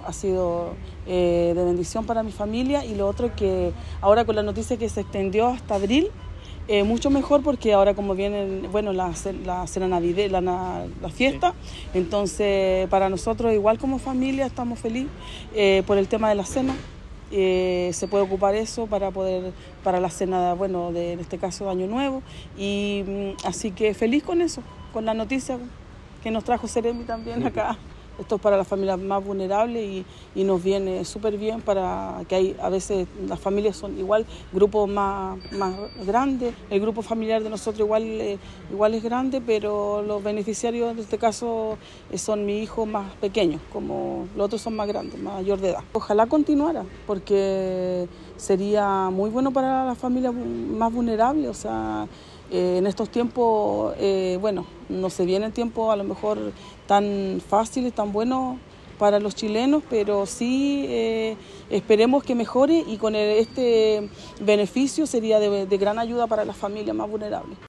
ha sido de bendición para mi familia. Y lo otro es que ahora con la noticia que se extendió hasta abril, mucho mejor porque ahora como viene la cena navideña, la fiesta, entonces para nosotros igual como familia estamos felices por el tema de la cena. Se puede ocupar eso para la cena, en este caso de Año Nuevo, y así que feliz con eso, con la noticia que nos trajo Seremi también acá. Esto es para las familias más vulnerables y nos viene súper bien para que a veces las familias son igual, grupos más grandes, el grupo familiar de nosotros igual es grande, pero los beneficiarios en este caso son mis hijos más pequeños, como los otros son más grandes, mayor de edad. Ojalá continuara, porque sería muy bueno para las familias más vulnerables, o sea, en estos tiempos, no se vienen tiempos a lo mejor tan fáciles, tan buenos para los chilenos, pero sí esperemos que mejore y con este beneficio sería de gran ayuda para las familias más vulnerables.